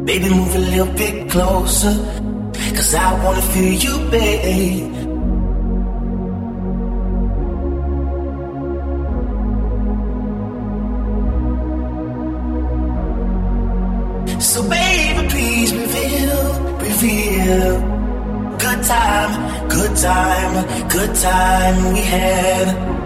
Baby, move a little bit closer, 'cause I wanna feel you, babe. So baby, please reveal. Good time we had.